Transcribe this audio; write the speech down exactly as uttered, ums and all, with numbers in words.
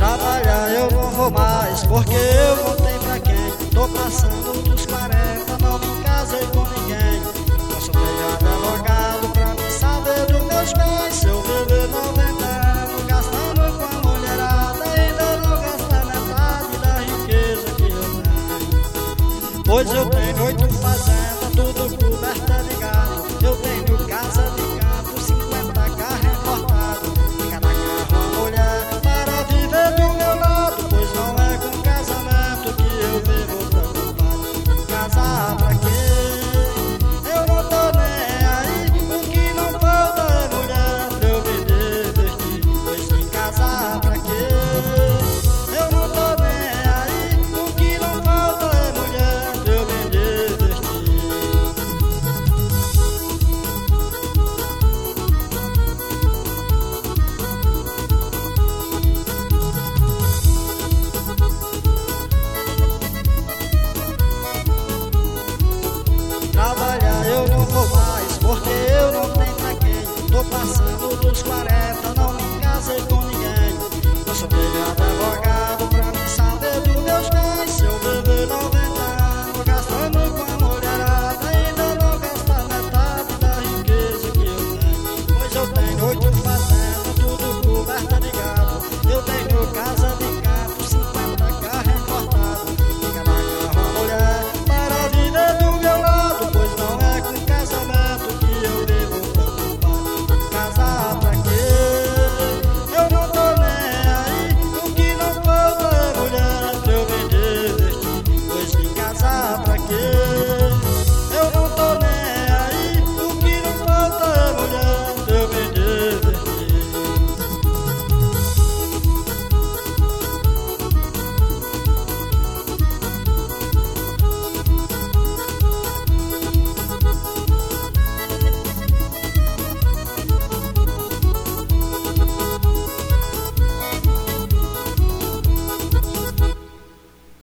trabalhar eu não vou mais, porque eu voltei pra quem? Tô passando dos quarenta, não me casei com ninguém. Não sou meio advogado pra me saber dos meus bens. Se eu viver noventa anos gastando com a mulherada, ainda não gasta metade da riqueza que eu tenho. Pois eu